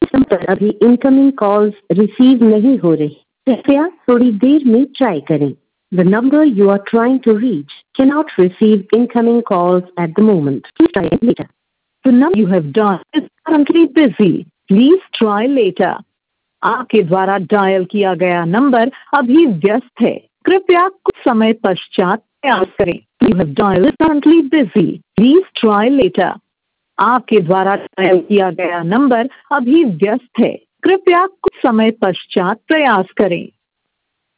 Number अभी incoming calls receive नहीं हो रही, कृपया थोड़ी देर में ट्राई करें। The number you are trying to reach cannot receive incoming calls at the moment. Please try later. The number you have dialed is currently busy. Please try later. आपके द्वारा dial किया गया नंबर अभी व्यस्त है, कृपया कुछ समय पश्चात प्रयास करें। You have dialed is currently busy. Please try later. आपके द्वारा डायल किया गया नंबर अभी व्यस्त है, कृपया कुछ समय पश्चात प्रयास करें।